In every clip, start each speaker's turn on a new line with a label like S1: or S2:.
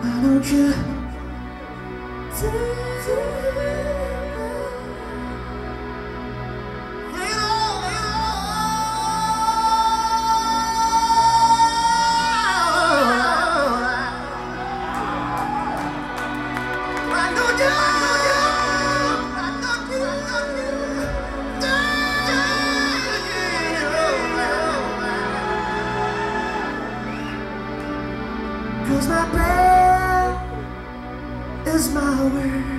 S1: don't you Cause my prayer is my word,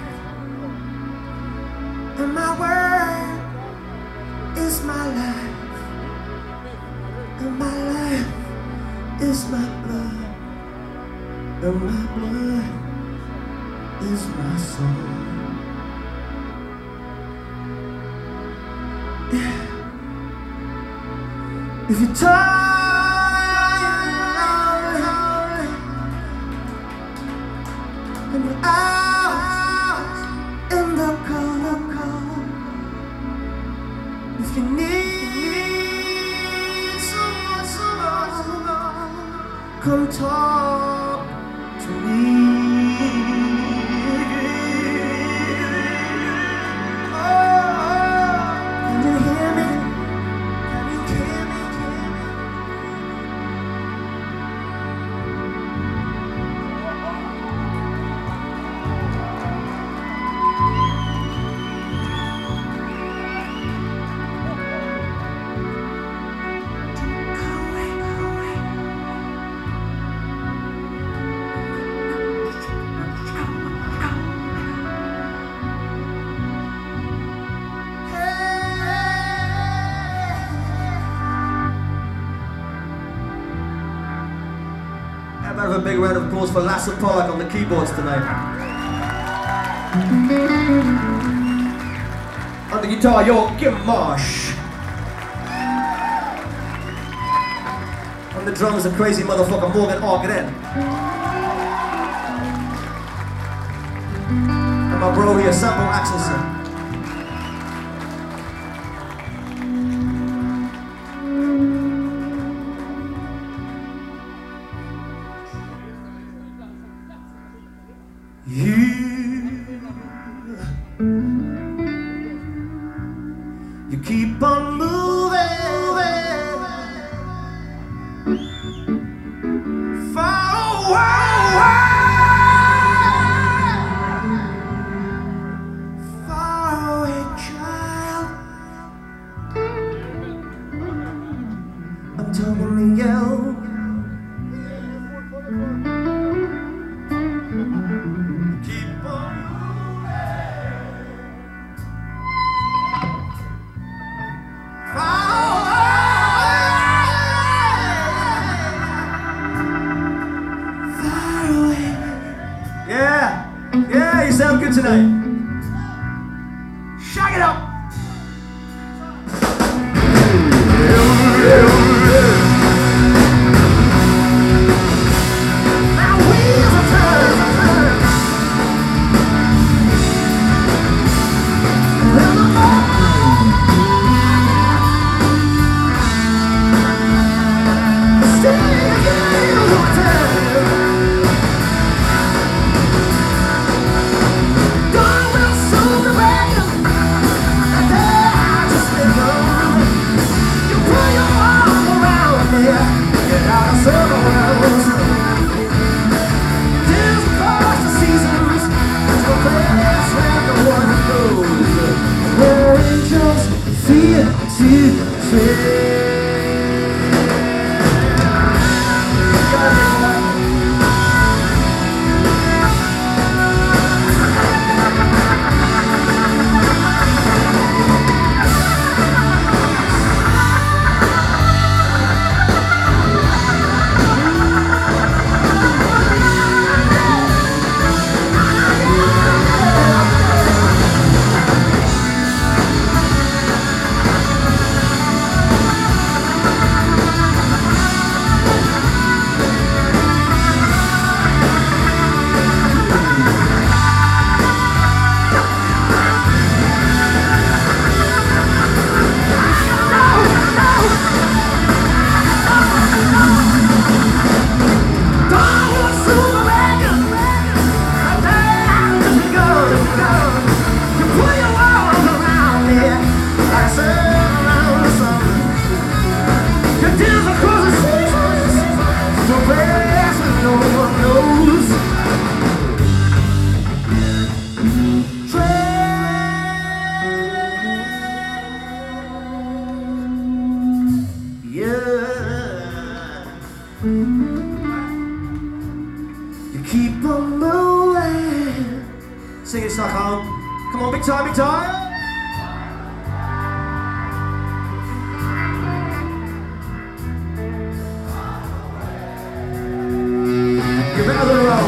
S1: and my word is my life, and my life is my blood, and my blood is my soul. Yeah. If you're tired and you're out in the cold, if you need someone, come talk to me. Oh, can you hear me? Can you hear me? Have a big round of applause for Lasse Park on the keyboards tonight. On the guitar, Joachim Marsh. On the drums, the crazy motherfucker Morgan Argren. And my bro here, Sample Axelson. You keep on moving far away, child. I'm talking to you. Yeah, you sound good tonight. Shag it up. Now wheels are turning. God will soon reign. keep on moving. Sing it, Stockholm. Come on, big time, big time. Give it another roll.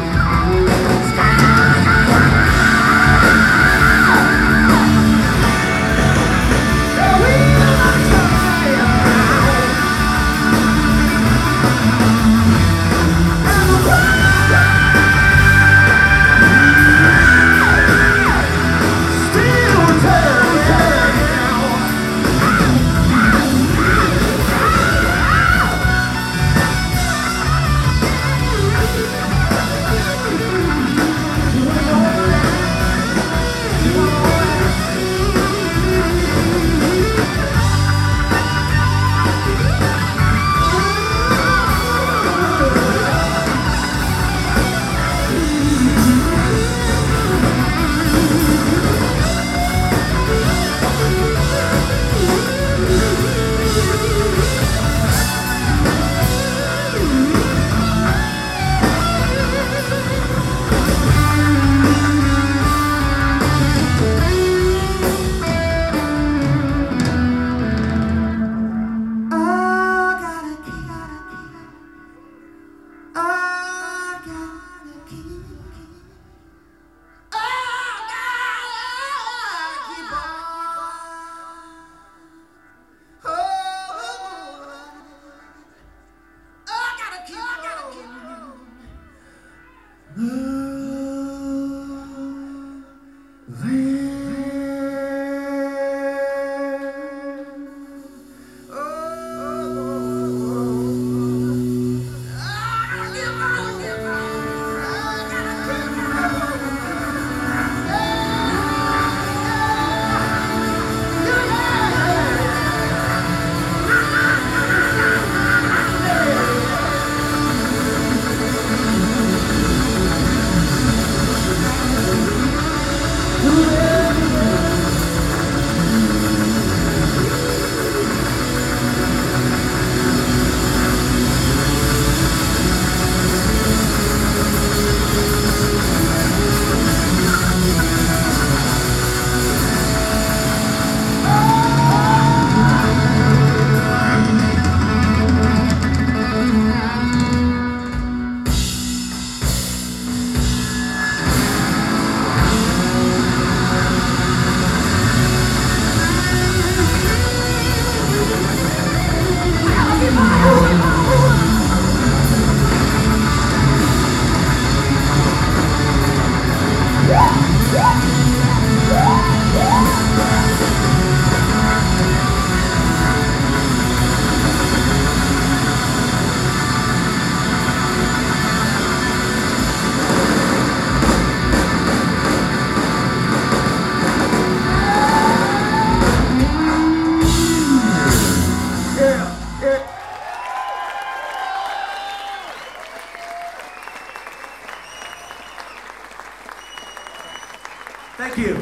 S1: Thank you. It's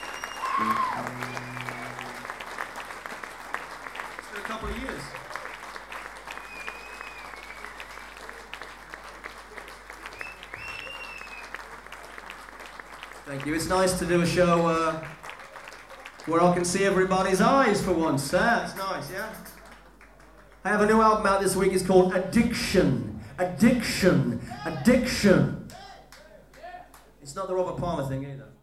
S1: been a couple of years. Thank you. It's nice to do a show where I can see everybody's eyes for once. That's nice, yeah? I have a new album out this week. It's called Addiction. Addiction. Addiction. It's not the Robert Palmer thing either.